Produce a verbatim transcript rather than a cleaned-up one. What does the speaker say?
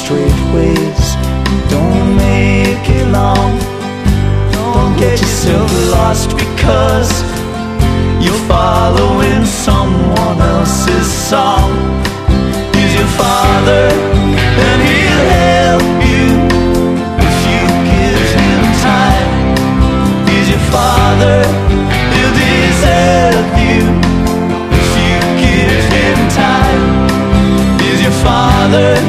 straight ways. Don't make it long. Don't get yourself lost because you're following someone else's song. Is your father